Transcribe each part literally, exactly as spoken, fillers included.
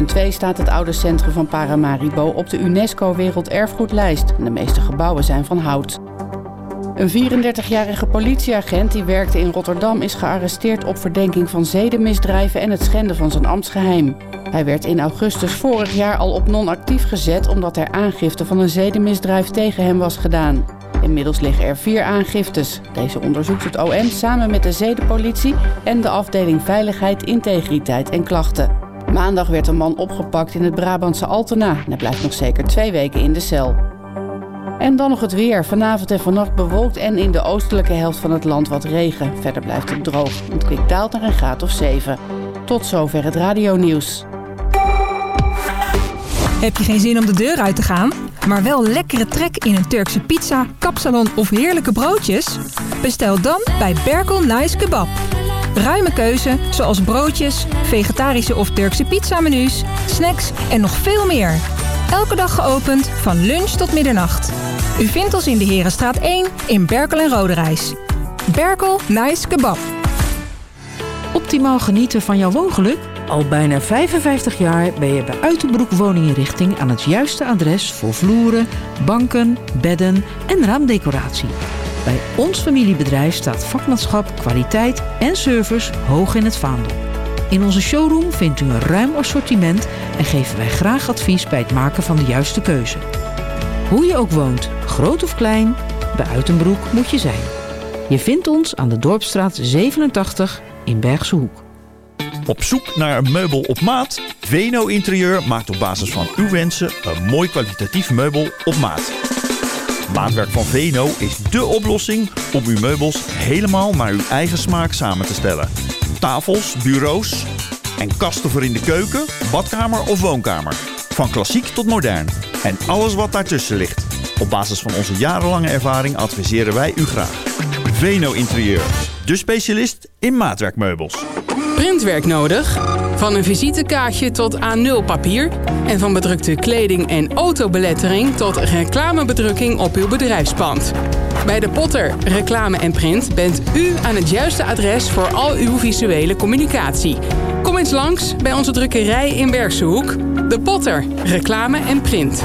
twee staat het oude centrum van Paramaribo op de UNESCO Werelderfgoedlijst. De meeste gebouwen zijn van hout. Een vierendertigjarige politieagent die werkte in Rotterdam is gearresteerd op verdenking van zedenmisdrijven en het schenden van zijn ambtsgeheim. Hij werd in augustus vorig jaar al op non-actief gezet omdat er aangifte van een zedenmisdrijf tegen hem was gedaan. Inmiddels liggen er vier aangiftes. Deze onderzoekt het O M samen met de zedenpolitie en de afdeling Veiligheid, Integriteit en Klachten. Maandag werd een man opgepakt in het Brabantse Altena en hij blijft nog zeker twee weken in de cel. En dan nog het weer. Vanavond en vannacht bewolkt en in de oostelijke helft van het land wat regen. Verder blijft het droog. Het kwik daalt naar een graad of zeven. Tot zover het radionieuws. Heb je geen zin om de deur uit te gaan, maar wel lekkere trek in een Turkse pizza, kapsalon of heerlijke broodjes? Bestel dan bij Berkel Nice Kebab. Ruime keuze zoals broodjes, vegetarische of Turkse pizzamenu's, snacks en nog veel meer. Elke dag geopend van lunch tot middernacht. U vindt ons in de Herenstraat één in Berkel en Roderijs. Berkel Nice Kebab. Optimaal genieten van jouw woongeluk? Al bijna vijfenvijftig jaar ben je bij Uitenbroek Woninginrichting aan het juiste adres voor vloeren, banken, bedden en raamdecoratie. Bij ons familiebedrijf staat vakmanschap, kwaliteit en service hoog in het vaandel. In onze showroom vindt u een ruim assortiment en geven wij graag advies bij het maken van de juiste keuze. Hoe je ook woont, groot of klein, bij Uitenbroek moet je zijn. Je vindt ons aan de Dorpsstraat zevenentachtig in Bergse Hoek. Op zoek naar een meubel op maat? Veno Interieur maakt op basis van uw wensen een mooi kwalitatief meubel op maat. Maatwerk van Veno is dé oplossing om uw meubels helemaal naar uw eigen smaak samen te stellen. Tafels, bureaus en kasten voor in de keuken, badkamer of woonkamer. Van klassiek tot modern. En alles wat daartussen ligt. Op basis van onze jarenlange ervaring adviseren wij u graag. Veno Interieur, de specialist in maatwerkmeubels. Printwerk nodig? Van een visitekaartje tot A nul papier en van bedrukte kleding en autobelettering tot reclamebedrukking op uw bedrijfspand. Bij De Potter Reclame en Print bent u aan het juiste adres voor al uw visuele communicatie. Kom eens langs bij onze drukkerij in Bergse Hoek. De Potter Reclame en Print.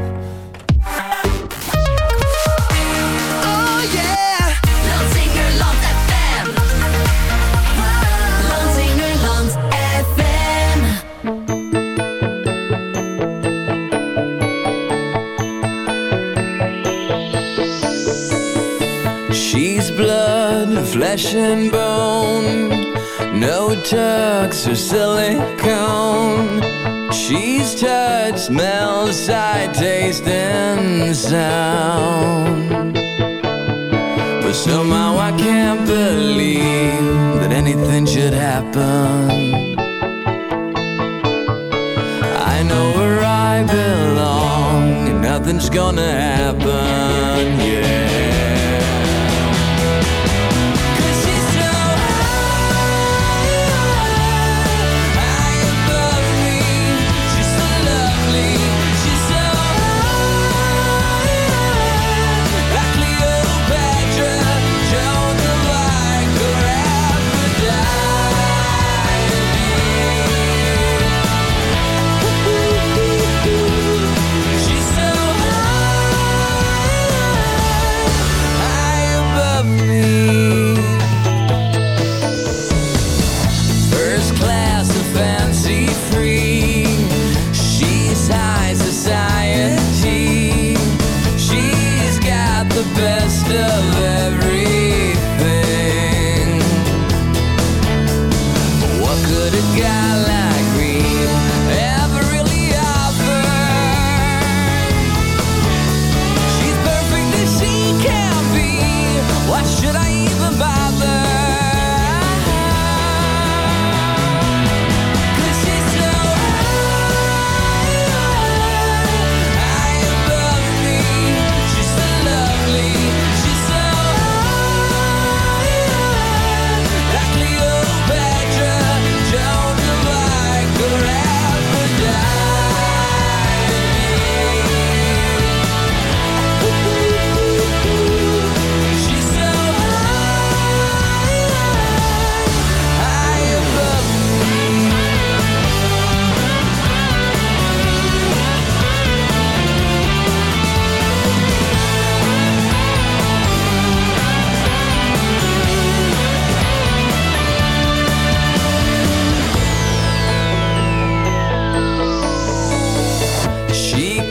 She's blood, flesh and bone, no tucks or silicone. She's touch, smell, sight, taste and sound. But somehow I can't believe that anything should happen. I know where I belong and nothing's gonna happen, yeah.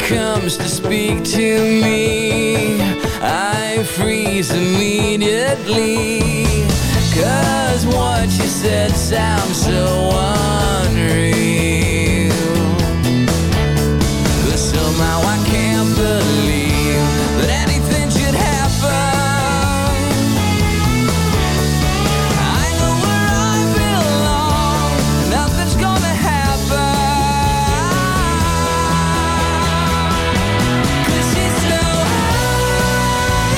comes to speak to me, I freeze immediately. Cause what you said sounds so unreal, but somehow I can't believe that anything should happen. I know where I belong, nothing's gonna happen. Cause she's so high,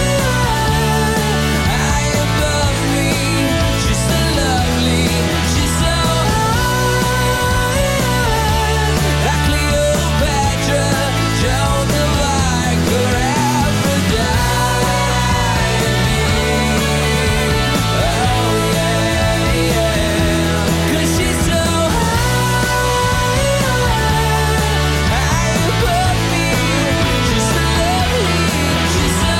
high above me. She's so lovely, she's so high, like Cleopatra, Joan of Arc, or Aphrodite. Oh yeah, yeah. Cause she's so high, high above me. She's so lovely, she's so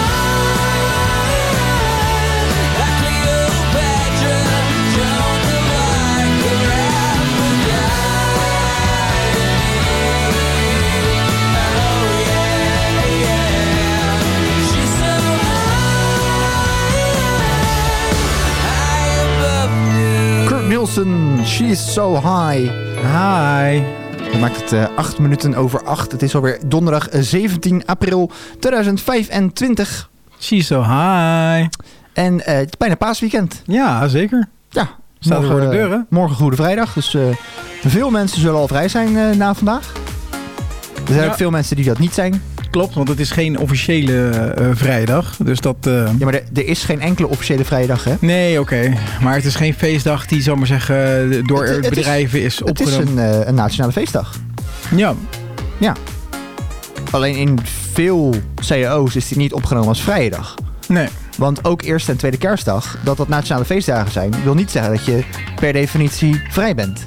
high, like Cleopatra, Joan of Arc, or Aphrodite. Oh yeah, yeah. She's so high, high above me. Kurt Nielsen, She's So High. Hi. Je maakt het uh, acht minuten over acht. Het is alweer donderdag uh, zeventien april tweeduizend vijfentwintig. She's so high. En uh, het is bijna paasweekend. Ja, zeker. Ja. Staat er voor de deur, hè? Morgen Goede Vrijdag. Dus uh, veel mensen zullen al vrij zijn uh, na vandaag. Er zijn Ja. ook veel mensen die dat niet zijn. Klopt, want het is geen officiële uh, vrijdag. Dus dat... Uh... Ja, maar er, er is geen enkele officiële vrijdag, hè? Nee, oké. Okay. Maar het is geen feestdag die, zal maar zeggen, door Het- het bedrijven is, is opgenomen. Het is een, uh, een nationale feestdag. Ja. Ja. Alleen in veel C E O's is die niet opgenomen als vrije dag. Nee. Want ook eerste en tweede kerstdag, dat dat nationale feestdagen zijn, wil niet zeggen dat je per definitie vrij bent.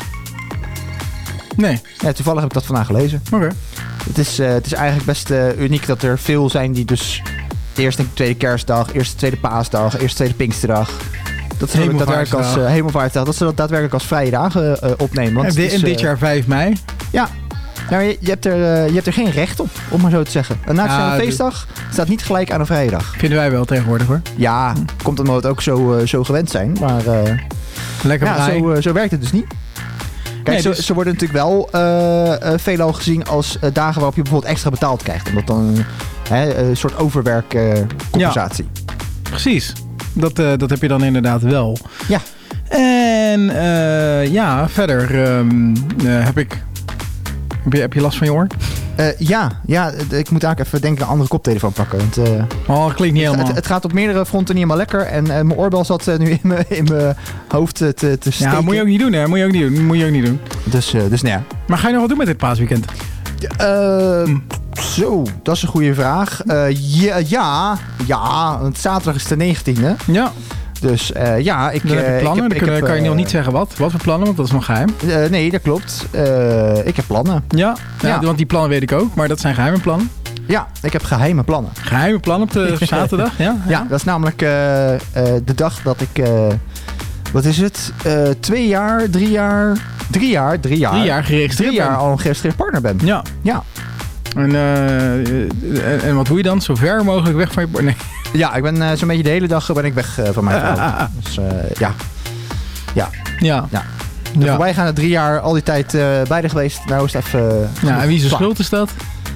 Nee. Ja, toevallig heb ik dat vandaag gelezen. Oké. Okay. Het is, uh, het is eigenlijk best uh, uniek dat er veel zijn die dus eerste en tweede kerstdag, eerste tweede paasdag, eerste tweede pinksterdag, dat ze dat daadwerkelijk als uh, hemelvaartsdag, dat ze dat daadwerkelijk als vrije dagen uh, opnemen. Want en, di- het is, en dit uh, jaar vijf mei? Ja. Nou, je, je, hebt er, uh, je hebt er geen recht op, om maar zo te zeggen. Een nationale Ah, feestdag staat niet gelijk aan een vrije dag. Vinden wij wel tegenwoordig, hoor. Ja, hm. komt omdat we het ook zo, uh, zo gewend zijn. Maar uh, Lekker ja, zo, uh, zo werkt het dus niet. Kijk, nee, ze, dus... ze worden natuurlijk wel uh, uh, veelal gezien als uh, dagen waarop je bijvoorbeeld extra betaald krijgt. Omdat dan uh, een soort overwerkcompensatie. Uh, ja, precies. Dat, uh, dat heb je dan inderdaad wel. Ja. En uh, ja, verder um, uh, heb ik... Heb je, heb je last van je oor? Uh, ja, ja, ik moet eigenlijk even denken een andere koptelefoon pakken. Want, uh, oh, dat klinkt niet helemaal. Het, het gaat op meerdere fronten niet helemaal lekker. En uh, mijn oorbel zat uh, nu in mijn, in mijn hoofd te, te steken. Ja, moet je ook niet doen, hè? Moet je ook niet doen. Moet je ook niet doen. Dus, uh, dus nou ja. Maar ga je nog wat doen met dit paasweekend? Uh, hm. Zo, dat is een goede vraag. Uh, ja, ja, ja, want zaterdag is de negentiende. Ja. Dus uh, ja, ik... Dan heb je plannen, ik heb, dan ik kan heb, je nog uh, niet zeggen wat. Wat voor plannen, want dat is nog geheim. Uh, nee, dat klopt. Uh, ik heb plannen. Ja, ja, ja, want die plannen weet ik ook, maar dat zijn geheime plannen. Ja, ik heb geheime plannen. Geheime plannen op de zaterdag, ja? Ja, ja, dat is namelijk uh, uh, de dag dat ik... Uh, wat is het? Uh, twee jaar, drie jaar... Drie jaar, drie jaar. Drie jaar geregistreerd Drie jaar ben. al een geregistreerd partner ben. Ja. Ja. En, uh, en, en wat doe je dan? Zo ver mogelijk weg van je partner? Nee. Ja, ik ben uh, zo'n beetje de hele dag ben ik weg uh, van mijn vrouw. Ah, ah, ah. Dus uh, ja. Ja. Ja. ja. De ja. voorbijgaande drie jaar al die tijd uh, bij geweest. Nou is het even... Uh, ja, en wie zijn schuld is dat?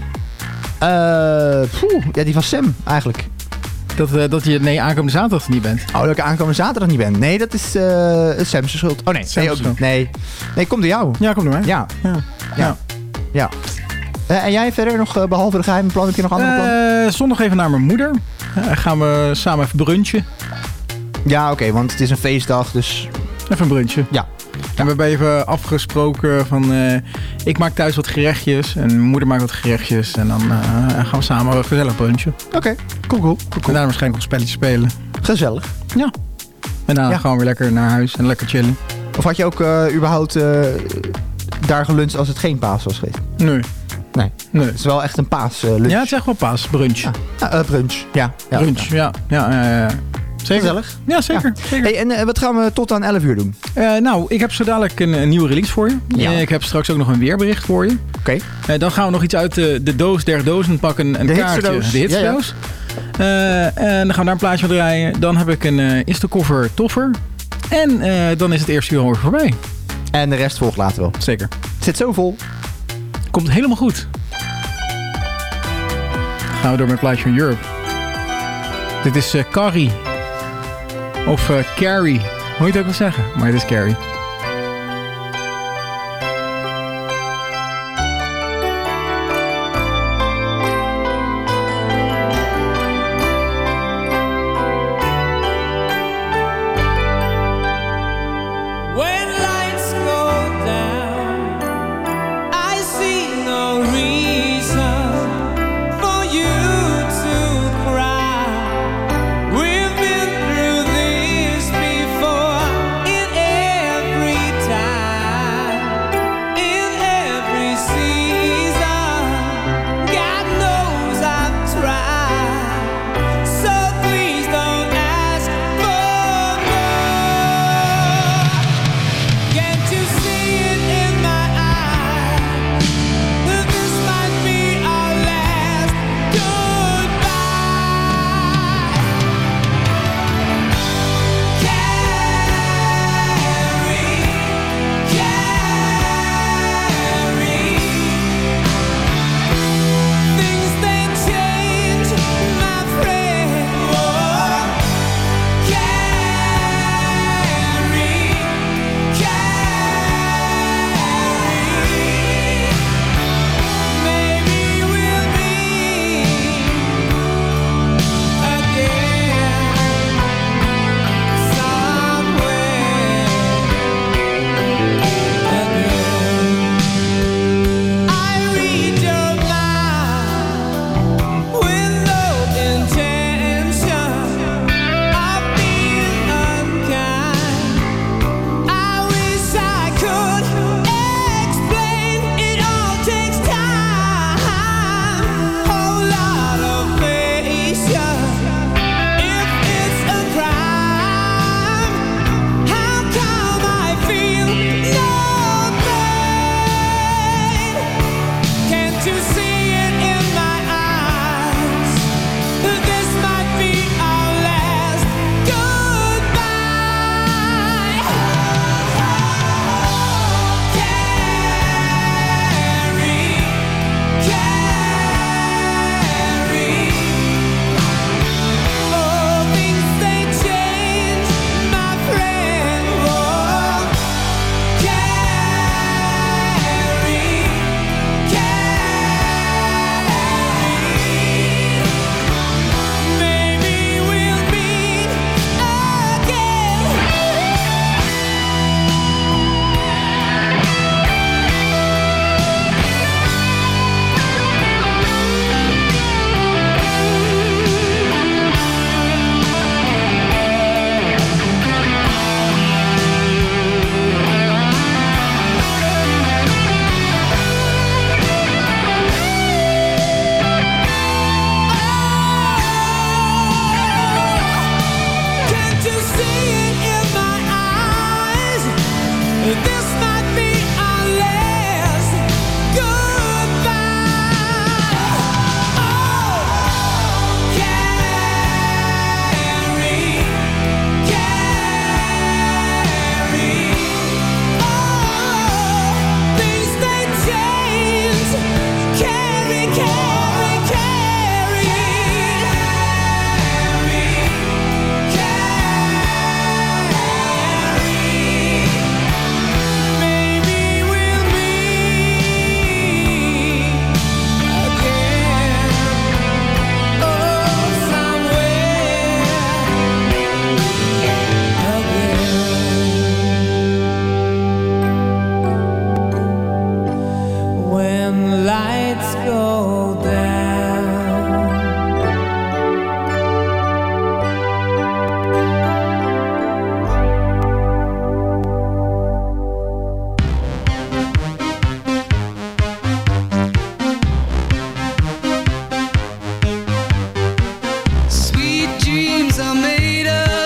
Uh, poeh, ja, die van Sam eigenlijk. Dat, uh, dat je nee, aankomende zaterdag niet bent? Oh, dat ik aankomende zaterdag niet ben. Nee, dat is uh, Sam's schuld. Oh nee, nee, ook niet. Nee, nee, komt door jou. Ja, komt door mij. Ja. Ja. ja. ja. Uh, en jij verder nog, uh, behalve de geheime plan, heb je nog andere plannen? Uh, zondag even naar mijn moeder. Uh, gaan we samen even brunchen. Ja, oké, okay, want het is een feestdag, dus... Even een brunchen. Ja. En we hebben even afgesproken van... Uh, ik maak thuis wat gerechtjes en mijn moeder maakt wat gerechtjes. En dan uh, gaan we samen gezellig brunchen. Oké, okay. cool, cool, cool, cool. En daarna waarschijnlijk nog spelletjes spelen. Gezellig. Ja. En daarna ja. gaan we weer lekker naar huis en lekker chillen. Of had je ook uh, überhaupt uh, daar geluncht als het geen paas was geweest? Nee. Nee. nee. Het is wel echt een paas uh, lunch. Ja, het is echt wel paas. Brunch. Ja, uh, uh, brunch. Ja. ja brunch, ja. Ja, ja, ja, ja. Zeker. Gezellig. Ja, zeker. Ja. zeker. Hey, en uh, wat gaan we tot aan elf uur doen? Uh, nou, ik heb zo dadelijk een, een nieuwe release voor je. Ja. Uh, ik heb straks ook nog een weerbericht voor je. Oké. Okay. Uh, dan gaan we nog iets uit de, de doos der dozen pakken. Een de kaartje. Hitsterdoos. De hitsterdoos. Ja, ja. uh, en dan gaan we daar een plaatje van draaien. Dan heb ik een uh, Instacover toffer. En uh, dan is het eerste uur alweer voorbij. En de rest volgt later wel. Zeker. Het zit zo vol. Komt helemaal goed. Gaan we door met een plaatje van Europe. Dit is uh, Carrie. Of uh, Carrie. Hoe je het ook wil zeggen. Maar het is Carrie. Sweet dreams are made of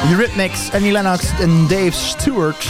Eurythmics, Annie Lennox en Dave Stewart.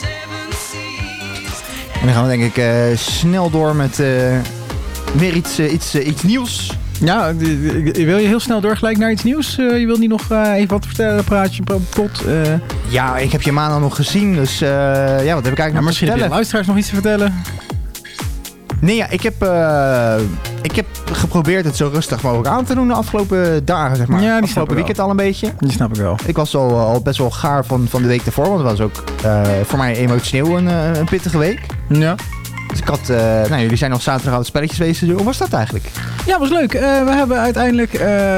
En dan gaan we denk ik uh, snel door met uh, weer iets, uh, iets, uh, iets nieuws. Ja, wil je heel snel door gelijk naar iets nieuws? Uh, je wilt niet nog uh, even wat vertellen, praatje, pot? Uh. Ja, ik heb je maandag nog gezien, dus uh, ja, wat heb ik eigenlijk ja, nog te misschien heb je de luisteraars nog iets te vertellen? Nee, ja, ik heb, uh, ik heb geprobeerd het zo rustig mogelijk aan te doen de afgelopen dagen, zeg maar. Ja, die afgelopen weekend al een beetje. Die snap ik wel. Ik was al, al best wel gaar van, van de week daarvoor, want het was ook uh, voor mij emotioneel een, uh, een pittige week. Ja. Dus ik had, uh, nou jullie zijn nog zaterdag aan het spelletjes wezen. Hoe was dat eigenlijk? Ja, was leuk. Uh, we hebben uiteindelijk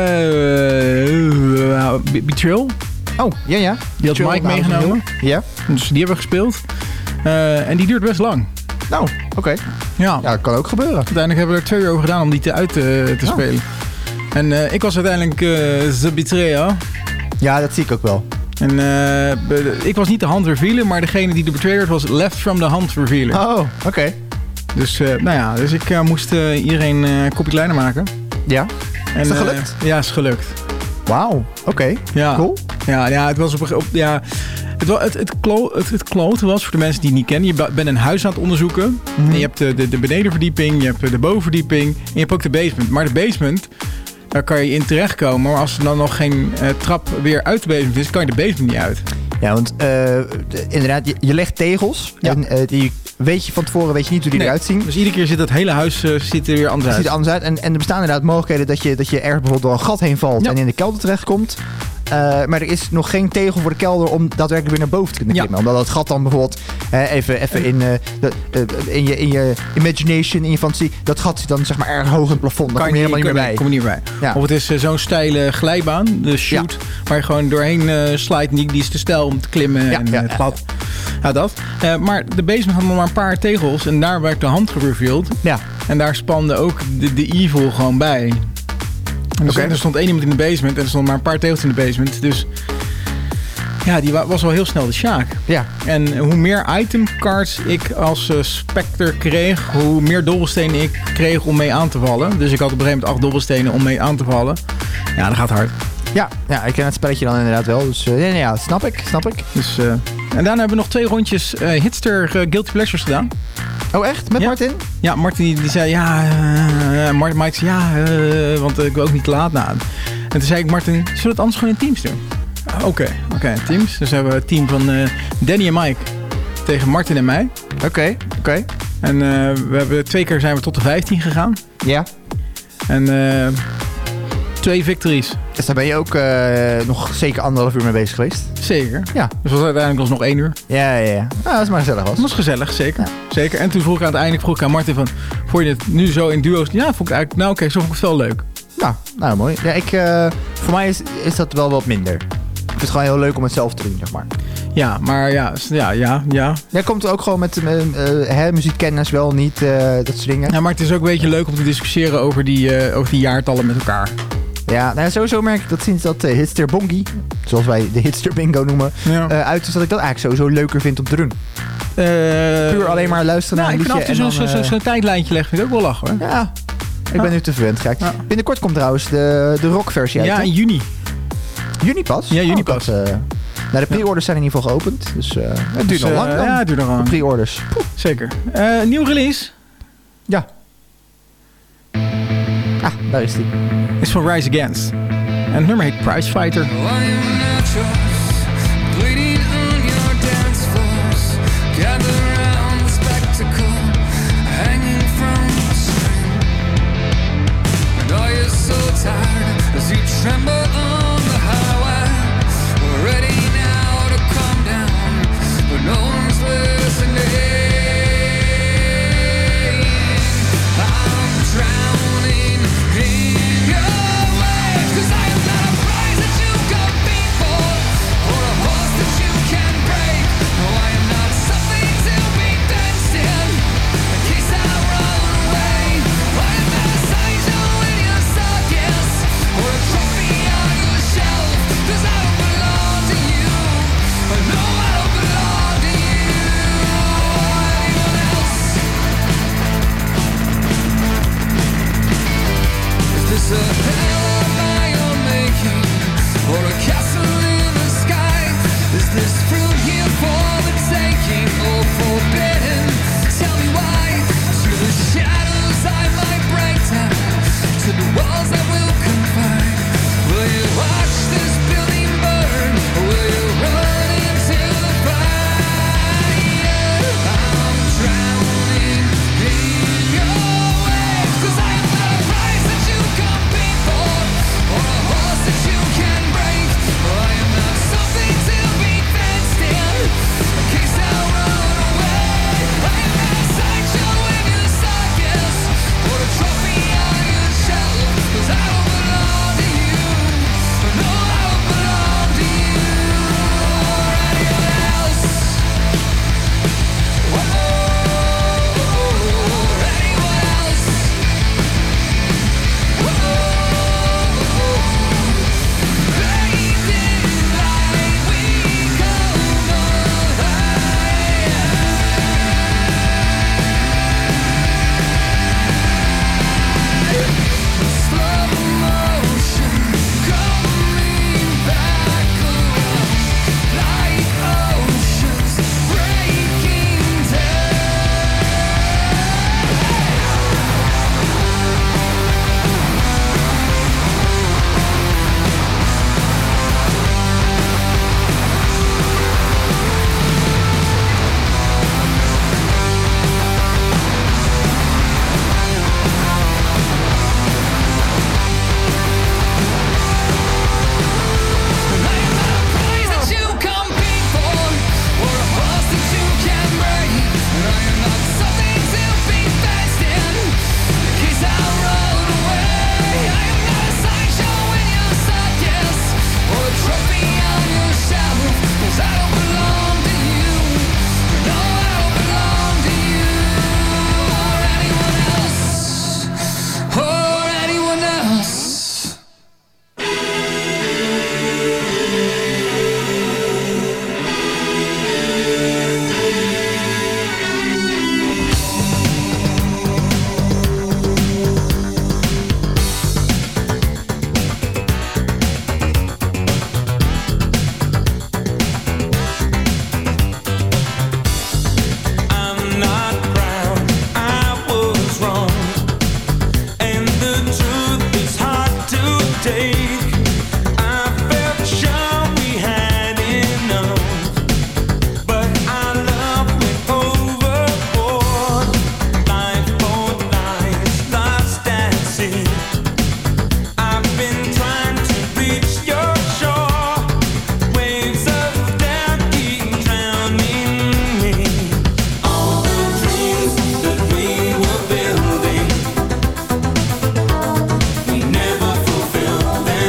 uh, uh, Betrayal. Oh, ja, ja. Die had Mike meegenomen. Ja. Dus die hebben we gespeeld. Uh, en die duurt best lang. Nou, oké. Okay. Ja. ja, dat kan ook gebeuren. Uiteindelijk hebben we er twee uur over gedaan om die te uit te, te oh. spelen. En uh, ik was uiteindelijk uh, The Betrayer. Ja, dat zie ik ook wel. En uh, ik was niet de hand revealer, maar degene die de betrayer was left from the hand revealer. Oh, oké. Okay. Dus, uh, nou ja, dus ik uh, moest uh, iedereen uh, een kopje kleiner maken. Ja. En, is dat gelukt? Uh, ja, is gelukt. Wauw, oké. Okay. Ja. Cool. Ja, ja, het was op, op ja, het, het, het, klo, het, het klote was, voor de mensen die het niet kennen, je bent een huis aan het onderzoeken. Mm. En je hebt de, de, de benedenverdieping, je hebt de bovenverdieping en je hebt ook de basement. Maar de basement, daar kan je in terechtkomen. Maar als er dan nog geen uh, trap weer uit de basement is, kan je de basement niet uit. Ja, want uh, inderdaad, je, je legt tegels. Ja. En uh, die weet je van tevoren weet je niet hoe die nee. eruit zien. Dus iedere keer zit het hele huis uh, ziet er weer anders uit. Ziet er anders uit. En, en er bestaan inderdaad mogelijkheden dat je, dat je ergens bijvoorbeeld door een gat heen valt ja. en in de kelder terechtkomt. Uh, maar er is nog geen tegel voor de kelder om daadwerkelijk weer naar boven te kunnen klimmen. Ja. Omdat dat gat dan bijvoorbeeld uh, even, even in, uh, de, uh, in, je, in je imagination, in je fantasie, dat gat zit dan zeg maar erg hoog in het plafond. Daar kom je helemaal niet meer bij. Kom je niet bij. Ja. Of het is uh, zo'n steile glijbaan, de shoot, ja. waar je gewoon doorheen uh, slijt. Die, die is te steil om te klimmen ja, en ja, het glad. Ja. Ja, dat. Uh, maar de basement had nog maar een paar tegels en daar werd de hand gereveeld. Ja. En daar spande ook de, de evil gewoon bij. Dus okay. Er stond één iemand in de basement en er stonden maar een paar tegels in de basement. Dus ja, die was wel heel snel de Sjaak. Ja. En hoe meer itemcards ik als uh, Spectre kreeg, hoe meer dobbelstenen ik kreeg om mee aan te vallen. Dus ik had op een gegeven moment acht dobbelstenen om mee aan te vallen. Ja, dat gaat hard. Ja, ja, ik ken het spelletje dan inderdaad wel. Dus uh, ja, ja, snap ik, snap ik. Dus, uh, en daarna hebben we nog twee rondjes uh, Hitster uh, Guilty Pleasures gedaan. Oh echt? Met ja. Martin? Ja, Martin die, die zei ja, uh, Martin Mike zei ja, uh, want uh, ik wil ook niet te laat na. En toen zei ik Martin, zullen we het anders gewoon in teams doen? Oké, okay, oké, okay, teams. Dus hebben we het team van uh, Danny en Mike tegen Martin en mij. Oké, okay, oké. Okay. En uh, we hebben twee keer zijn we tot de vijftien gegaan. Ja. En uh, twee victories. Dus daar ben je ook uh, nog zeker anderhalf uur mee bezig geweest? Zeker. Ja. Dus was uiteindelijk was nog één uur. Ja, ja, ja. Nou, dat is maar gezellig was. Dat was gezellig, zeker. Ja. Zeker. En toen vroeg ik aan het einde vroeg ik aan Martin van, vond je het nu zo in duo's? Ja, vond ik eigenlijk, nou oké, okay, zo vond ik het wel leuk. Nou, nou mooi. Ja, ik, uh, voor mij is, is dat wel wat minder. Ik vind het gewoon heel leuk om het zelf te doen, zeg maar. Ja, maar ja, ja, ja, ja. Jij komt ook gewoon met uh, uh, hè, muziekkennis wel niet, uh, dat soort dingen. Ja, maar het is ook een beetje leuk om te discussiëren over die, uh, over die jaartallen met elkaar. Ja, nou, sowieso merk ik dat sinds dat uh, Hitster Bongi, zoals wij de Hitster Bingo noemen, ja. uh, uit is dat ik dat eigenlijk sowieso leuker vind om te doen. Uh, Puur alleen maar luisteren nou, naar een liedje. Ik vind zo'n zo, zo, zo tijdlijntje leggen vind ik ook wel lachen hoor. Ja, ik ben ja. nu te verwend geraakt. Ja. Binnenkort komt trouwens de, de rockversie uit. Ja, in juni. Juni pas? Ja, juni oh, pas. Dat, uh, nou, de pre-orders zijn in ieder geval geopend. Dus uh, het duurt dus, nog lang dan. Ja, het duurt nog lang. De pre-orders. Poeh. Zeker. Uh, nieuw release. Ja. Ah, daar is die. Is van Rise Against. En het nummer heet Prize Fighter. A hell am I making, or a castle in the sky? Them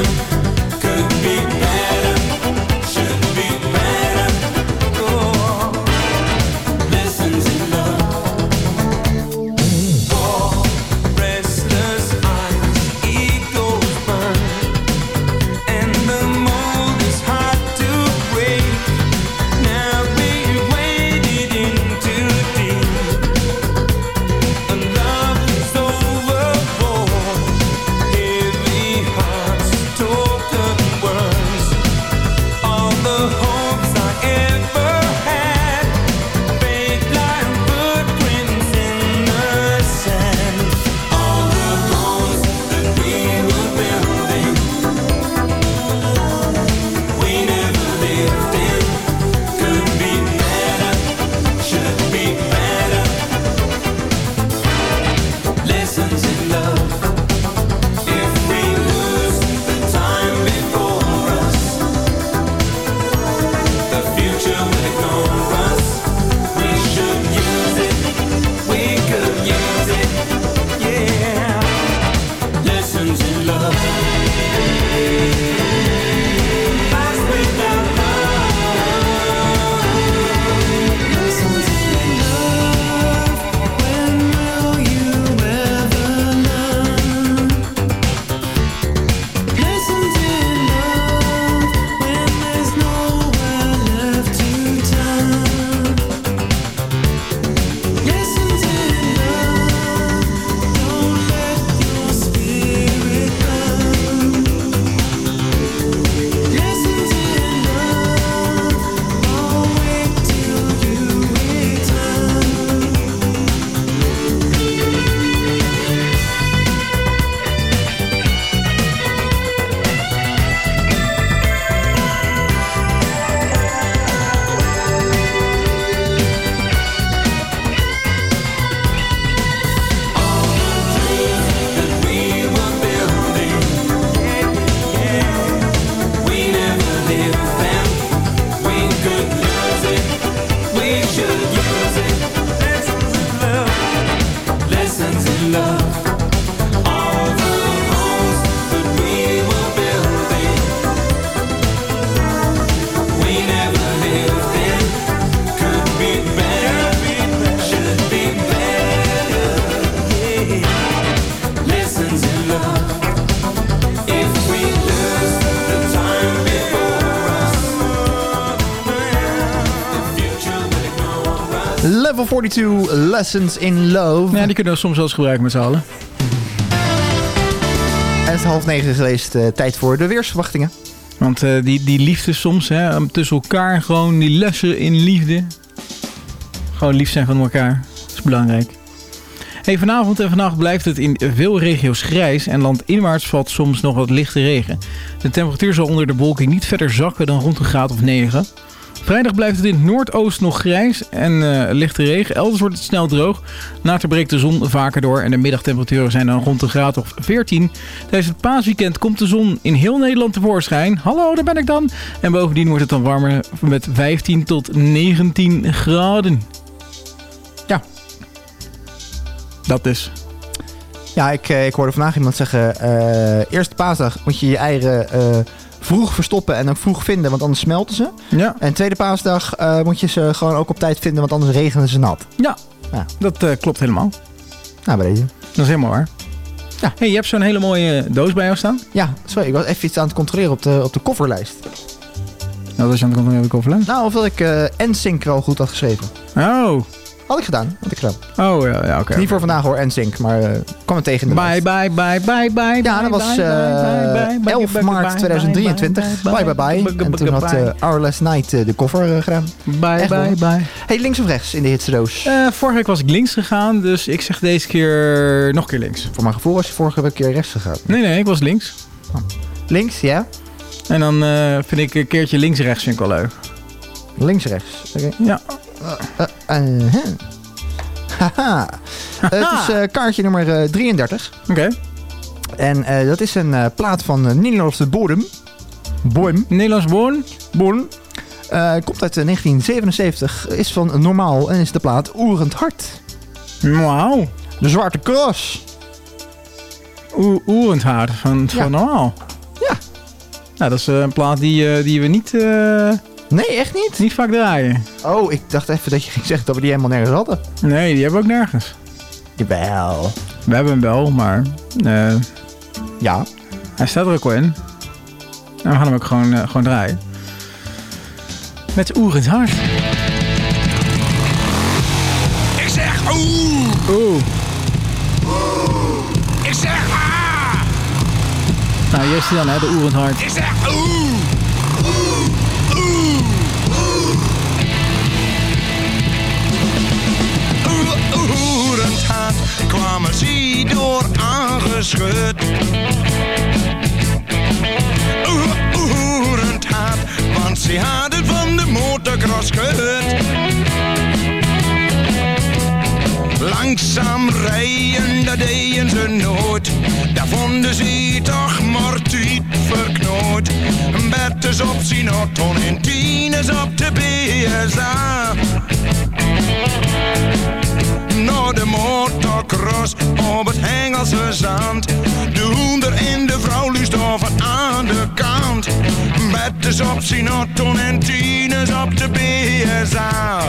Level forty-two, Lessons in Love. Ja, die kunnen we soms wel eens gebruiken met z'n allen. En het is half negen geweest, uh, tijd voor de weersverwachtingen. Want uh, die, die liefde soms, hè, tussen elkaar, gewoon die lessen in liefde. Gewoon lief zijn van elkaar, dat is belangrijk. Hey, vanavond en vannacht blijft het in veel regio's grijs en landinwaarts valt soms nog wat lichte regen. De temperatuur zal onder de bewolking niet verder zakken dan rond een graad of negen. Vrijdag blijft het in het noordoosten nog grijs en uh, lichte regen. Elders wordt het snel droog. Later breekt de zon vaker door en de middagtemperaturen zijn dan rond een graad of veertien. Tijdens het paasweekend komt de zon in heel Nederland tevoorschijn. Hallo, daar ben ik dan. En bovendien wordt het dan warmer met vijftien tot negentien graden. Ja. Dat dus. Ja, ik, ik hoorde vandaag iemand zeggen... Uh, eerste paasdag moet je je eieren uh, vroeg verstoppen en ook vroeg vinden, want anders smelten ze. Ja. En tweede paasdag uh, moet je ze gewoon ook op tijd vinden, want anders regenen ze nat. Ja, ja. dat uh, klopt helemaal. Nou, bij deze. Dat is helemaal waar. Ja. Hey, je hebt zo'n hele mooie doos bij jou staan. Ja, sorry, ik was even iets aan het controleren op de, op de kofferlijst. Wat was je aan het controleren op de kofferlijst? Nou, of dat ik uh, N Sync wel goed had geschreven. Oh. Had ik gedaan, had ik gedaan. Oh ja, ja oké. Okay, Niet voor vandaag hoor, N Sync, maar uh, kwam het tegen in de Bye, bye, bye, bye, bye. Ja, dat was uh, elf maart tweeduizend drieëntwintig. Bye, bye, bye. En toen had uh, Our Last Night uh, de koffer uh, gedaan. Bye, Echt, bye, bye. Hey, links of rechts in de hitsedoos? Uh, vorige week was ik links gegaan, dus ik zeg deze keer nog een keer links. Voor mijn gevoel was je vorige week een keer rechts gegaan. Nee, nee, ik was links. Oh. Links, ja. En dan uh, vind ik een keertje links-rechts vind ik wel leuk. Links-rechts, oké. Okay. Ja. Uh, uh, uh, huh. Haha. Uh, het is uh, kaartje nummer uh, drieëndertig. Oké. Okay. En uh, dat is een uh, plaat van uh, Nederlandse bodem. Boem. Nederlands bodem. Bodem. Uh, komt uit uh, negentien zevenenzeventig. Is van Normaal en is de plaat Oerend Hart. Wauw. De Zwarte Cross. O- Oerend Hart van, van ja. Normaal. Ja. Nou, dat is uh, een plaat die, uh, die we niet... Uh... Nee, echt niet? Niet vaak draaien. Oh, ik dacht even dat je ging zeggen dat we die helemaal nergens hadden. Nee, die hebben we ook nergens. Jawel. We hebben hem wel, maar... Uh, ja. Hij staat er ook wel in. En we gaan hem ook gewoon, uh, gewoon draaien. Met Oerend Hart. Ik zeg oeh. Oeh. Ik zeg ah. Nou, hier is hij dan, hè, de Oerend Hart. Ik zeg oeh. Kwamen ze door aangeschud. Oerend hard, want ze hadden van de motorcross gehoord. Langzaam rijden, dat deden ze nooit. Daar vonden ze toch maar tijd verknoot. Betters op zijn auto en tieners op de B S A. Naar de motorcross op het Engelse zand. De hoender en de vrouw luist over aan de kant. Betters op zijn auto en tieners op de B S A.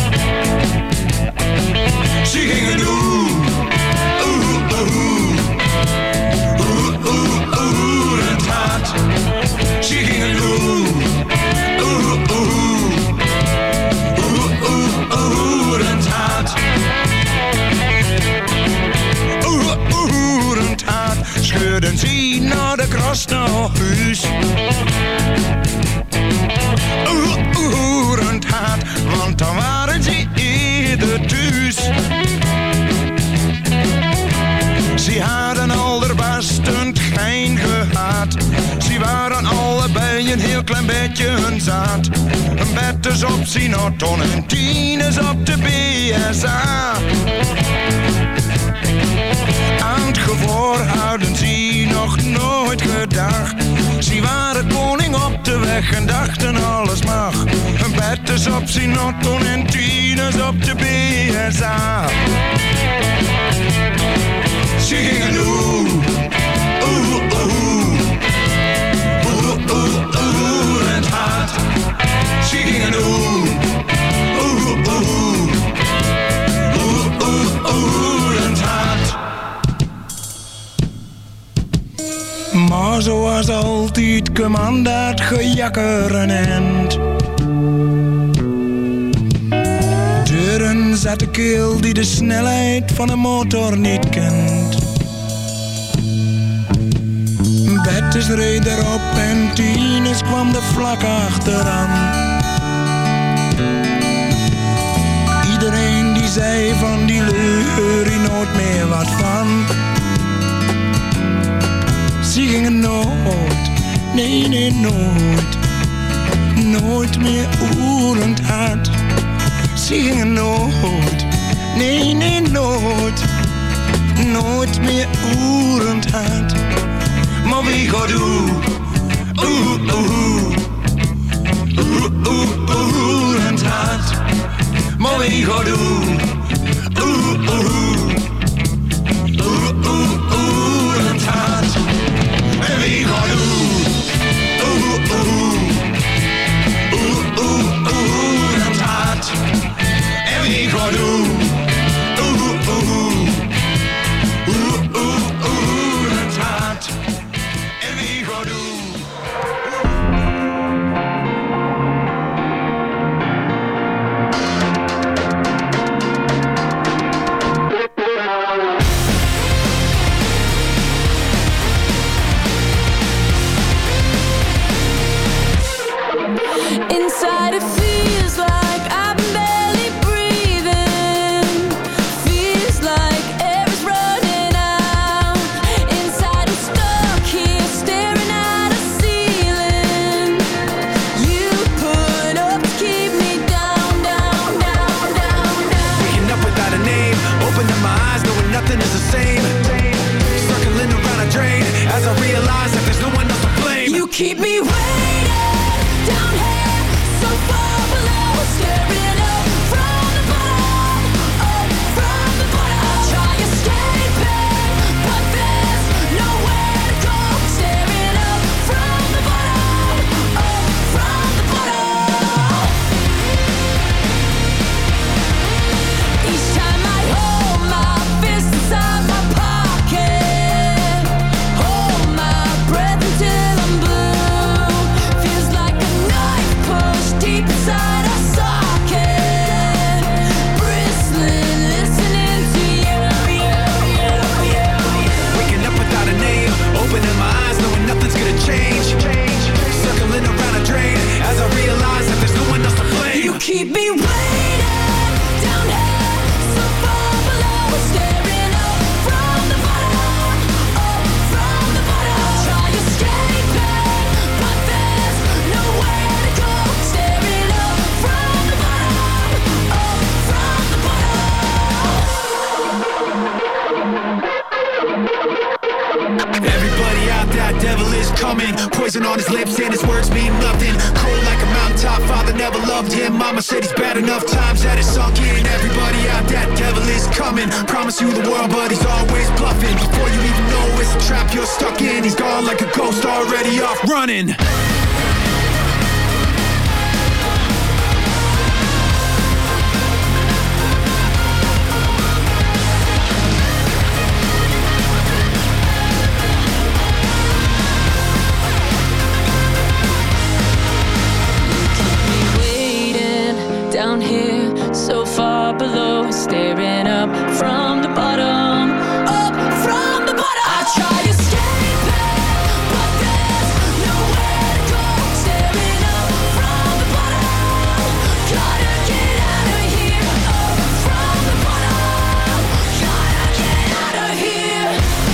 Ze gingen doen. Oeh, oeh, oeh, oeh, oeh, het hart. Ze gingen doen. Oeh, oeh, oeh, oeh, oeh, het hart. Scheurden ze naar de kras naar huis. Oerend hard, want dan waren ze eerder thuis. Ze hadden al de bastend geen gehad. Ze waren allebei een heel klein beetje hun zaad. Een betters op zijn auto en tieners op de B S A. Aan het gevoor hadden ze nog nooit gedacht. Ze waren koning op de weg en dachten alles mag. Een betters op zijn auto en tieners op de B S A. Ze gingen doen. Oeh, oeh. Oeh, oeh, oeh, het hart. Ze gingen doen. Oeh, oeh. Oeh, oeh, oeh, het hart. Maar zoals altijd kwam dat gejakker een end. Deuren zat de keel die de snelheid van een motor niet kent. Bettes reed erop en Tines kwam er vlak achteraan. Iedereen die zei van die leur hier nooit meer wat van. Ze gingen nooit, nee nee nooit, nooit meer oerend hard. Ze gingen nooit, nee nee nooit, nooit meer oerend hard. Maar wie gaat oeh, oeh oeh, oeh oeh oerend hard. Maar wie gaat oeh, oeh oeh, oeh oeh oerend hard. En wie gaat oeh, oeh oeh, oeh oeh oerend hard. En wie gaat oeh, oeh oeh, oeh oeh oerend hard. En wie gaat oeh. Inside it feels like I'm barely breathing. Feels like air's running out. Inside I'm stuck here staring at a ceiling. You put up to keep me down, down, down, down, down. Waking up without a name, opening my eyes knowing nothing is the same. Circling around a drain as I realize that there's no one else to blame. You keep me waiting down here, so far below, staring up from the bottom, up from the bottom. I try escaping, but there's nowhere to go. Staring up from the bottom, up from the bottom. Each time I hold my fist inside my pocket, hold my breath until I'm blue. Feels like a knife pushed deep inside a socket. Bristling, listening to you, you, you, you, you. Waking up without a name, opening my eyes knowing nothing's gonna change. Circling around a drain as I realize that there's no one else to blame. You keep me waiting down here, so far below, staring up from the bottom, up from the bottom. I try escaping, but there's nowhere to go. Staring up from the bottom, up from the bottom. Everybody out, that devil is coming. Poison on his lips and his words mean nothing. Cold like a mountaintop, father never loved him. Mama said he's bad enough times that it's sunk in. Everybody out, that devil is coming. Promise you the world, but he's always bluffing. Before you even know it's a trap you're stuck in. He's gone like a ghost already off running. Waiting down here, so far below, staring up from the bottom, up from the bottom. I try escaping, but there's nowhere to go. Staring up from the bottom, gotta get out of here. Up from the bottom, gotta get out of here.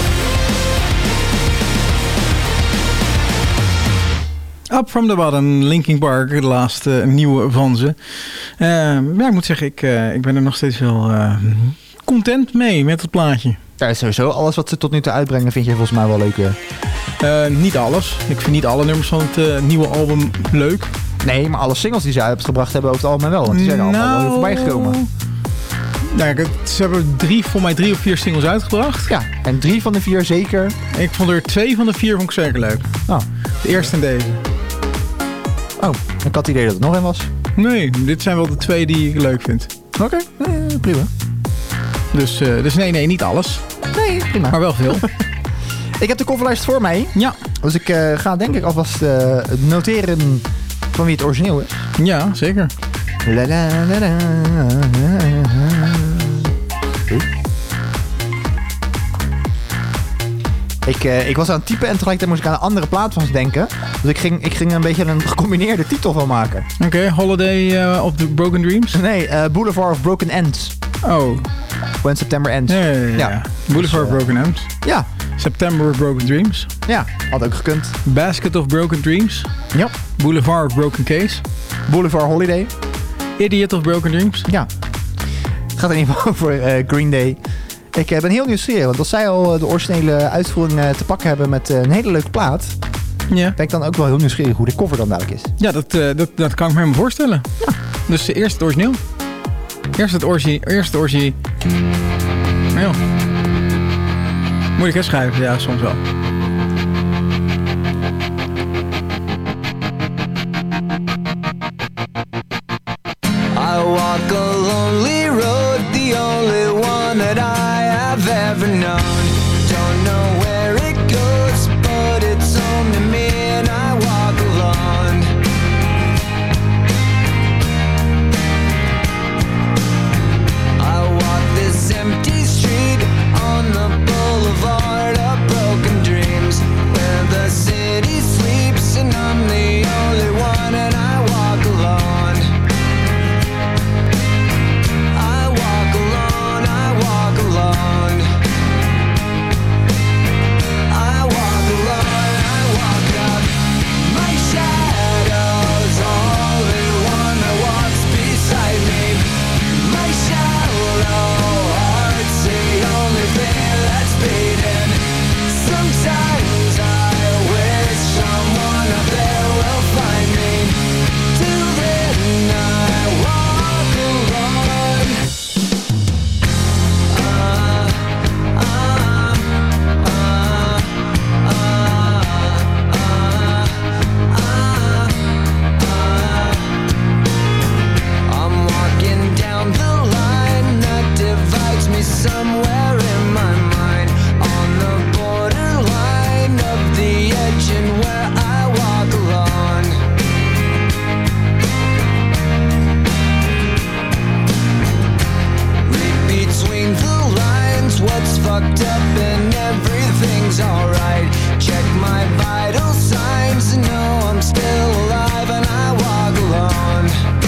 Up From The Bottom, Linkin Park, de laatste nieuwe van ze. Uh, ja, ik moet zeggen, ik, uh, ik ben er nog steeds wel uh, content mee met het plaatje. Ja, sowieso. Alles wat ze tot nu toe uitbrengen vind je volgens mij wel leuk weer. Uh, niet alles. Ik vind niet alle nummers van het uh, nieuwe album leuk. Nee, maar alle singles die ze uitgebracht hebben over het algemeen wel. Want die zijn er allemaal Nou, wel voorbij gekomen. Nou, kijk, ze hebben drie, voor mij drie of vier singles uitgebracht. Ja, en drie van de vier zeker. Ik vond er twee van de vier vond ik zeker leuk. Oh. De eerste en deze. Oh, ik had het idee dat het nog een was. Nee, dit zijn wel de twee die ik leuk vind. Oké, okay. eh, prima. Dus, uh, dus nee, nee, niet alles. Nee, prima. Maar wel veel. Ik heb de coverlijst voor mij. Ja. Dus ik uh, ga denk ik alvast uh, noteren van wie het origineel is. Ja, zeker. La, la, la, la. Ik, uh, ik was aan het typen en tegelijkertijd moest ik aan een andere plaat van denken. Dus ik ging, ik ging een beetje een gecombineerde titel van maken. Oké, okay, Holiday uh, of the Broken Dreams? Nee, uh, Boulevard of Broken Ends. Oh. When September Ends. Ja, ja, ja. ja. Boulevard dus, uh, of Broken Ends. Ja. September of Broken Dreams. Ja, had ook gekund. Basket of Broken Dreams. Ja. Boulevard of Broken Case. Boulevard Holiday. Idiot of Broken Dreams. Ja. Het gaat in ieder geval over uh, Green Day. Ik uh, ben heel nieuwsgierig, want als zij al uh, de originele uitvoering uh, te pakken hebben met uh, een hele leuke plaat, ja. ben ik dan ook wel heel nieuwsgierig hoe de cover dan dadelijk is. Ja, dat, uh, dat, dat kan ik me helemaal voorstellen. Ja. Dus uh, eerst het origineel. Eerst het orgie. Eerst het orgie. Ja. Moeilijk hè schrijven, ja, soms wel. I walk a lonely road, the only one that I have ever known. Don't know where it goes, but it's home to me and I walk alone. I walk this empty street on the boulevard of broken dreams, where the city sleeps and I'm the only one and I walk alone. Somewhere in my mind, on the borderline of the edge and where I walk alone. Read between the lines, what's fucked up and everything's alright. Check my vital signs and know I'm still alive and I walk alone.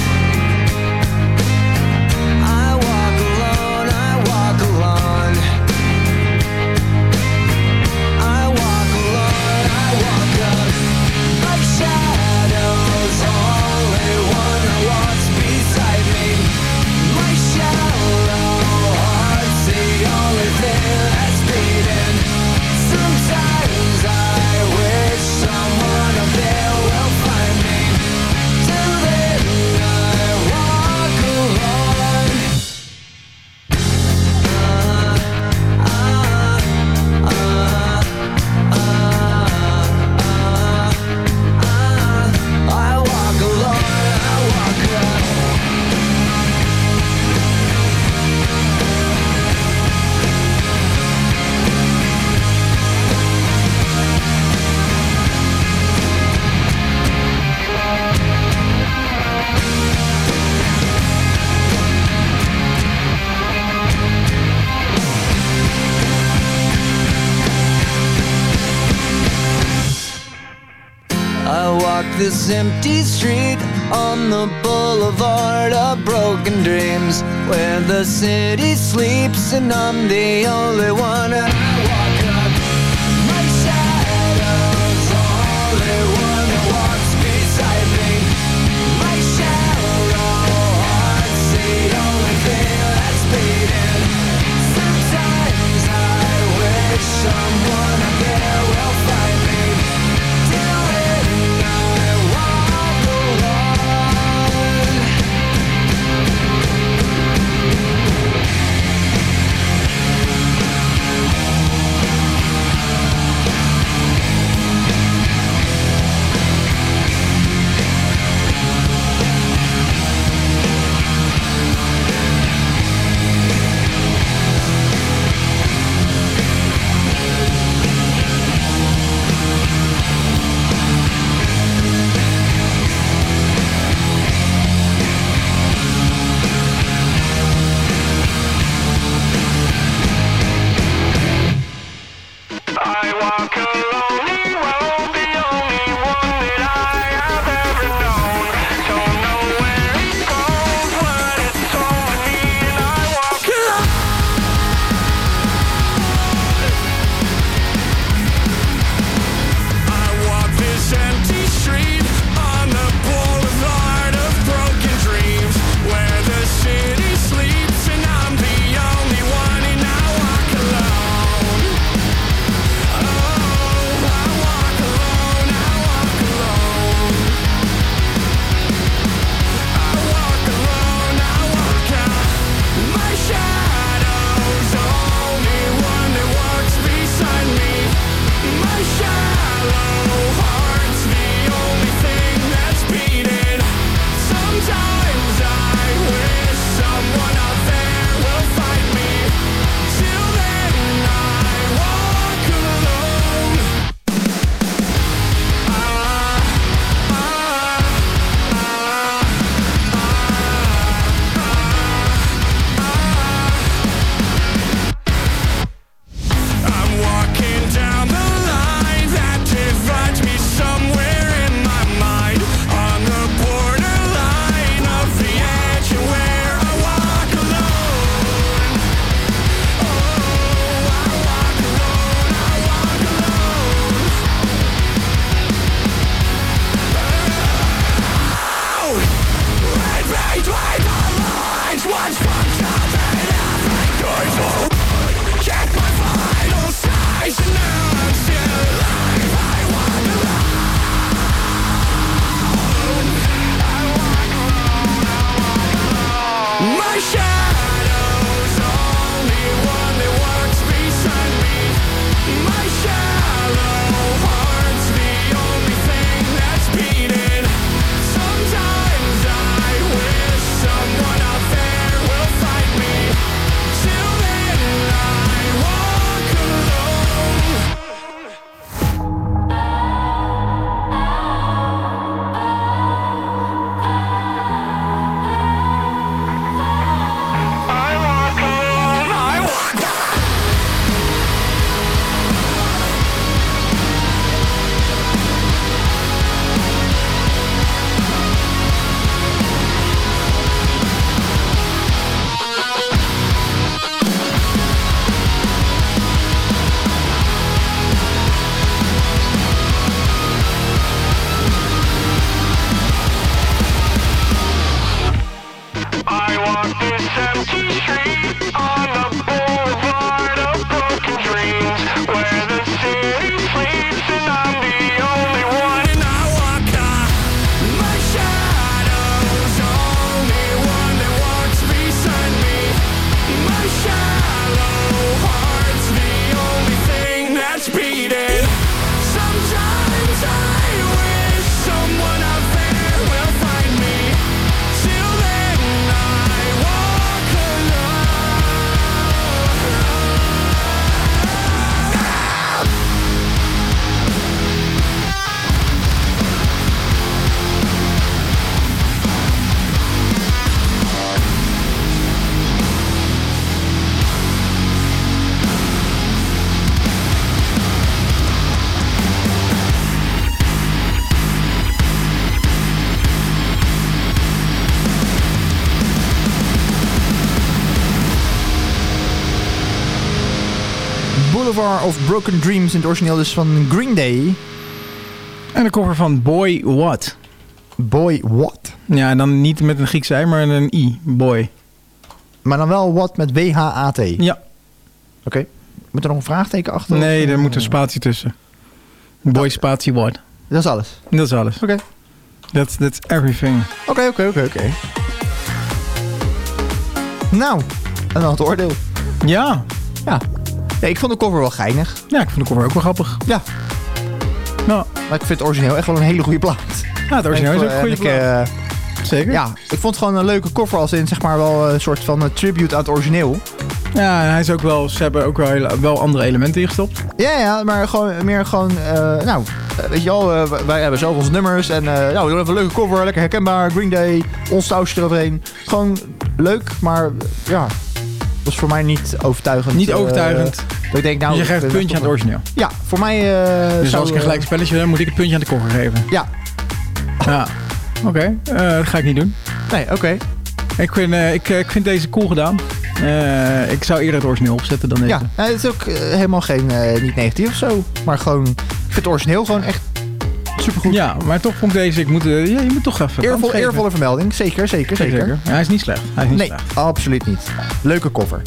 This empty street on the boulevard of broken dreams, where the city sleeps and I'm the only one and I walk up. My shadow's the only one that walks beside me. My shallow heart's the only thing that's beating. Sometimes I wish someone up there will find me. Till then I walk alone. Boulevard of Broken Dreams in het origineel dus van Green Day. En de cover van Boy What. Boy What? Ja, en dan niet met een Griekse ei, maar een I. Boy. Maar dan wel What met W H A T? Ja. Oké. Okay. Moet er nog een vraagteken achter? Nee, er moet een spatie tussen. Boy spatie What. Dat is alles? Dat is alles. Oké. Okay. That's, that's everything. Oké, okay, oké, okay, oké, okay, oké. Nou, en dan het oordeel. Ja. Ja. Ja, ik vond de cover wel geinig. Ja, ik vond de cover ook wel grappig. Ja. Nou. Maar ik vind het origineel echt wel een hele goede plaat. Ja, het origineel is ook een goede plaat. Uh, Zeker. Ja, ik vond het gewoon een leuke cover als in zeg maar wel een soort van tribute aan het origineel. Ja, en hij is ook wel, ze hebben ook wel, wel andere elementen ingestopt. Ja, ja, maar gewoon meer gewoon, uh, nou, weet je wel, uh, wij hebben zelf onze nummers en uh, nou, we doen even een leuke cover, lekker herkenbaar, Green Day, ons sausje eroverheen. Gewoon leuk, maar ja, was voor mij niet overtuigend. Niet overtuigend. Uh, dat ik denk, nou, dus je geeft het puntje aan het origineel. Ja, voor mij. Uh, dus zou, als ik een gelijk spelletje wil, moet ik het puntje aan de cover geven. Ja. Ja. Oké, okay. uh, dat ga ik niet doen. Nee, oké. Okay. Ik, vind, uh, ik, ik vind deze cool gedaan. Uh, ik zou eerder het origineel opzetten dan deze. Ja, nou, het is ook uh, helemaal geen, uh, niet negatief of zo. Maar gewoon, ik vind het origineel gewoon echt supergoed. Ja, maar toch vond ik deze, ik moet, uh, ja, je moet toch even Eervol, eervolle vermelding, zeker, zeker, zeker. zeker. Ja, hij is niet slecht. Hij is niet nee, slecht. Absoluut niet. Leuke cover.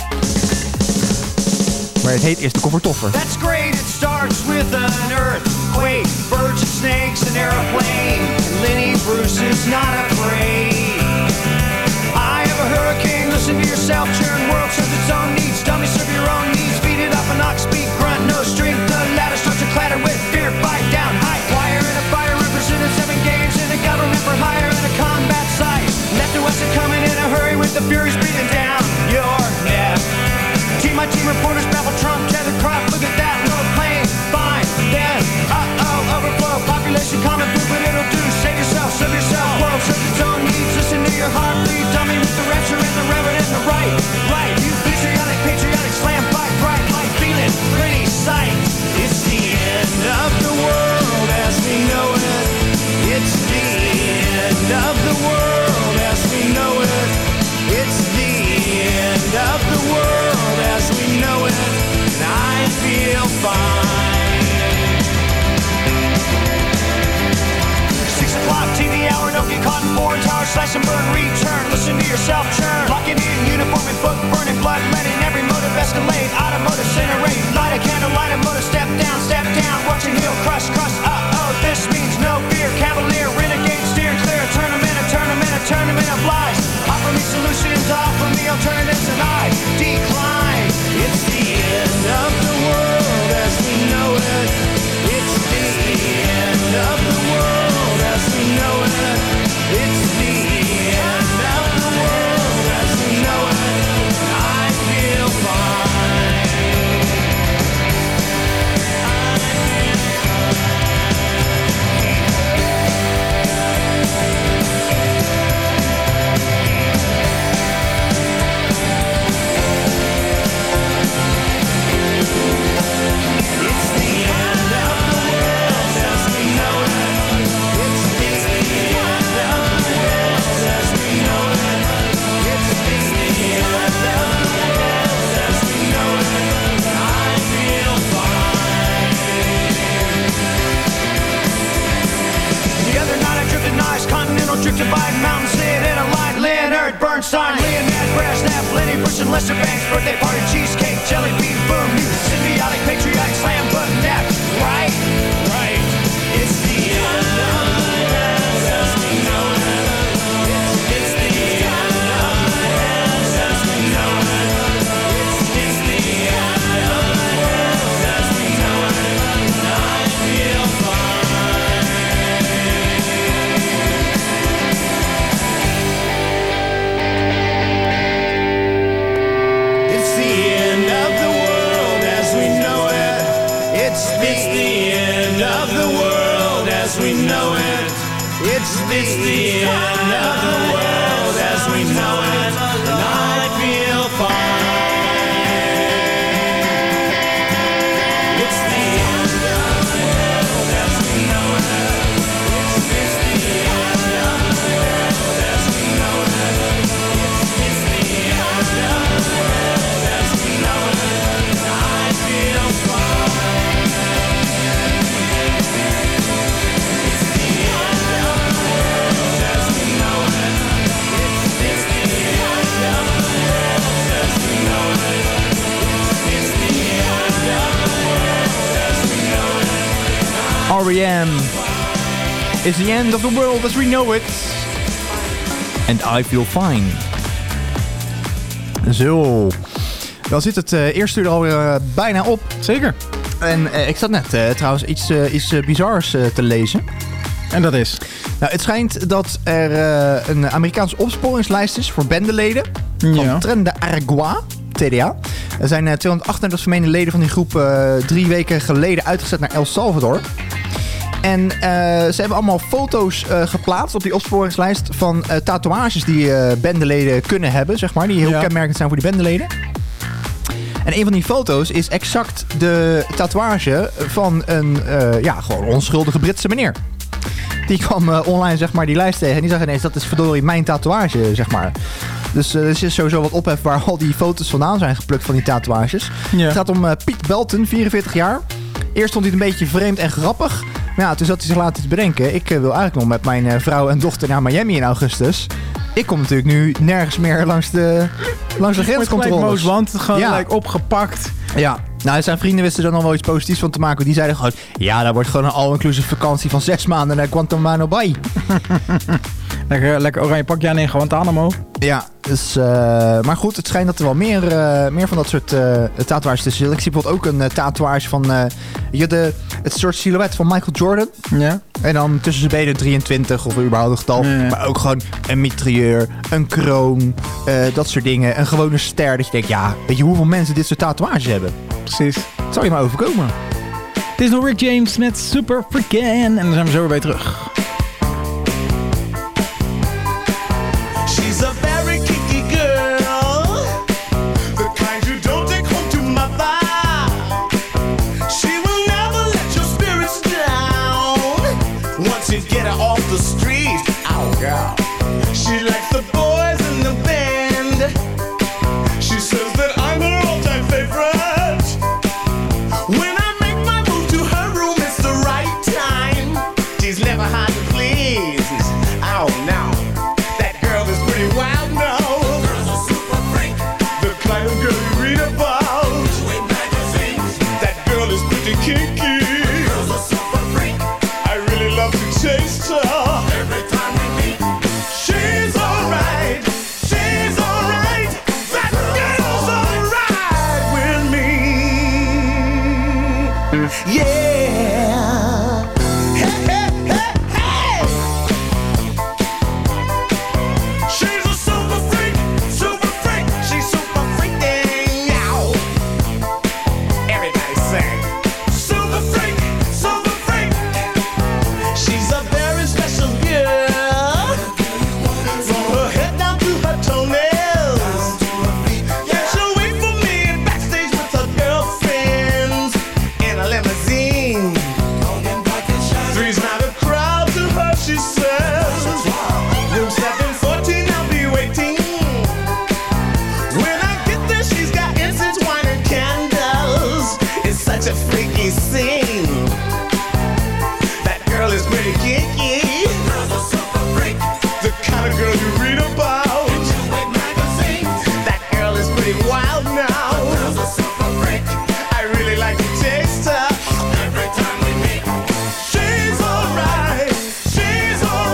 Maar het heet eerst de cover toffer. That's great, it starts with an earthquake, birds and snakes, an airplane. Lenny Bruce is not afraid. I have a hurricane, listen to yourself, churn, world serves its own needs, dummy serve your own needs, beat it up an ox, beat, grunt, no strength, the ladder starts to clatter with fear, bite down, high wire in a fire, represented seven games in a government for hire in a combat site. Left to west are coming in a hurry with the furies beating down your neck. Team my team reporters babble Trump, tether crop, look at that, no plane, fine, then, uh-oh, overflow, population common food, but it'll do, save yourself, serve yourself, world serves its own needs, listen to your heart, bleed, dummy with the rapture and the reverend and the right, right, you patriotic, patriotic, slam, fight, bright, light, feeling, pretty sight, it's the end of the world as we know it, it's the end of the world as we know it, it's the end of the world as we know it, and I feel fine. Six o'clock T V hour, don't get caught in foreign tower, slash and burn, return, listen to yourself churn, locking in uniform and book, burning blood, letting every motive escalate, automotive incinerate, light a candle, light a motor, step down, step down, watching heel crush, crush, uh-oh, this means no fear, cavalier, renegade, steer clear, a tournament, a tournament, a tournament of lies, offer me solutions, offer me alternatives, and I decline. It's the end of the world as we know it. It's the end of the world as we know it. It's the end of the world as we know it. I feel fine. Drifted by mountains, lit in a light, Leonard Bernstein, Leonard Brashnap, Lenny Bruce and Lester Banks, birthday party, cheesecake, jelly bean, boom, you symbiotic, patriotic, slam button, nap, right, right, it's the end of the world as we know it, it's, it's the end of the world as we know it, it's, it's the end of the world as we know it, and I feel fine. We know it. It's the, it's the end of the world as we know it, and I feel fine. It's the end of the world as we know it. It's, it's the end of the world as we know it. It's, it's the end of the world as we know it, and I feel fine. R E M is the end of the world as we know it. And I feel fine. Zo. Dan zit het uh, eerste uur alweer uh, bijna op. Zeker. En uh, ik zat net uh, trouwens iets, uh, iets uh, bizars uh, te lezen. En dat is? Nou, het schijnt dat er uh, een Amerikaanse opsporingslijst is voor bendeleden. Van Ja. Tren de Aragua, T D A. Er zijn uh, tweehonderdachtendertig vermeende leden van die groep uh, drie weken geleden uitgezet naar El Salvador. En uh, ze hebben allemaal foto's uh, geplaatst op die opsporingslijst van uh, tatoeages die uh, bendeleden kunnen hebben, zeg maar. Die heel Ja. kenmerkend zijn voor die bendeleden. En een van die foto's is exact de tatoeage van een uh, ja, gewoon onschuldige Britse meneer. Die kwam uh, online zeg maar die lijst tegen en die zag ineens dat is verdorie mijn tatoeage, zeg maar. Dus uh, er is sowieso wat ophef waar al die foto's vandaan zijn geplukt van die tatoeages. Ja. Het gaat om uh, Piet Belton, vierenveertig jaar. Eerst vond hij het een beetje vreemd en grappig. Maar ja, toen zat hij zich later te bedenken. Ik uh, wil eigenlijk nog met mijn uh, vrouw en dochter naar Miami in augustus. Ik kom natuurlijk nu nergens meer langs de, langs de grenscontroles. Want het gewoon Ja. gelijk opgepakt. Ja, nou zijn vrienden wisten er nog wel iets positiefs van te maken. Die zeiden gewoon, ja, dat wordt gewoon een all-inclusive vakantie van zes maanden naar Guantanamo Bay. Lekker, lekker oranje pakje aan in Guantanamo. Ja, dus, uh, maar goed, het schijnt dat er wel meer, uh, meer van dat soort uh, tatoeages tussen zitten. Ik zie bijvoorbeeld ook een uh, tatoeage van uh, je de, het soort silhouet van Michael Jordan. Ja. En dan tussen zijn benen drieëntwintig of überhaupt een getal. Ja, ja. Maar ook gewoon een mitrailleur, een kroon, uh, dat soort dingen. Een gewone ster dat je denkt, ja, weet je hoeveel mensen dit soort tatoeages hebben? Precies. Het zal je maar overkomen. Het is nog Rick James met Super Freakin'. En dan zijn we zo weer bij terug. She's a very kinky girl, the kind you don't take home to mother. She will never let your spirits down once you get her off the street. Oh girl, she likes the boys in the band. She says that I'm her all-time favorite. When I make my move to her room, it's the right time. She's never hard to please. Oh no. Pretty wild now. Girl's a super freak. The kind of girl you read about. In magazines. That girl is pretty kinky. Girl's a super freak. I really love to taste her. Every time we meet. She's alright. She's alright. That girl's alright with me. Yeah. She's alright, she's alright.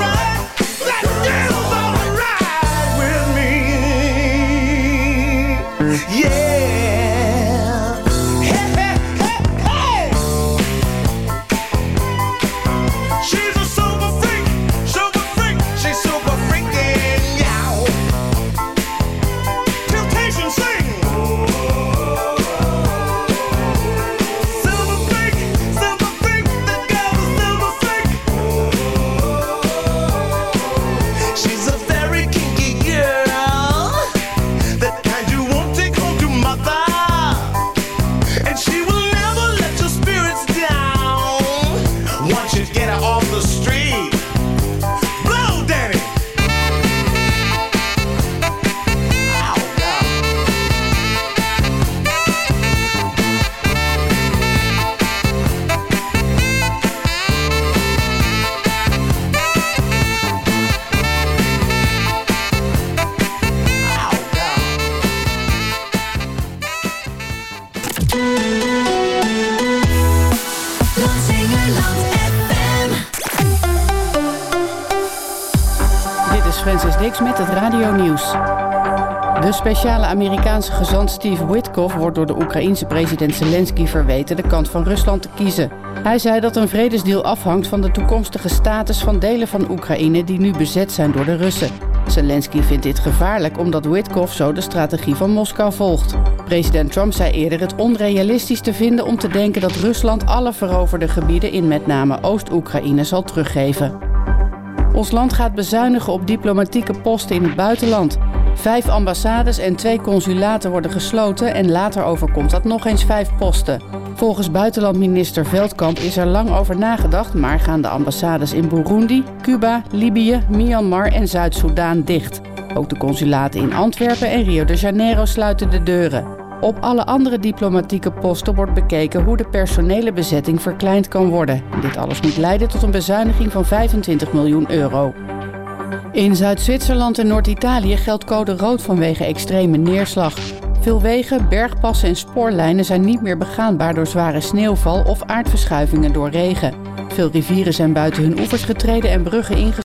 Francis Dix met het radionieuws. De speciale Amerikaanse gezant Steve Witkoff wordt door de Oekraïense president Zelensky verweten de kant van Rusland te kiezen. Hij zei dat een vredesdeal afhangt van de toekomstige status van delen van Oekraïne die nu bezet zijn door de Russen. Zelensky vindt dit gevaarlijk omdat Witkoff zo de strategie van Moskou volgt. President Trump zei eerder het onrealistisch te vinden om te denken dat Rusland alle veroverde gebieden in met name Oost-Oekraïne zal teruggeven. Ons land gaat bezuinigen op diplomatieke posten in het buitenland. Vijf ambassades en twee consulaten worden gesloten en later overkomt dat nog eens vijf posten. Volgens buitenlandminister Veldkamp is er lang over nagedacht, maar gaan de ambassades in Burundi, Cuba, Libië, Myanmar en Zuid-Soedan dicht. Ook de consulaten in Antwerpen en Rio de Janeiro sluiten de deuren. Op alle andere diplomatieke posten wordt bekeken hoe de personele bezetting verkleind kan worden. Dit alles moet leiden tot een bezuiniging van vijfentwintig miljoen euro. In Zuid-Zwitserland en Noord-Italië geldt code rood vanwege extreme neerslag. Veel wegen, bergpassen en spoorlijnen zijn niet meer begaanbaar door zware sneeuwval of aardverschuivingen door regen. Veel rivieren zijn buiten hun oevers getreden en bruggen ingesloten.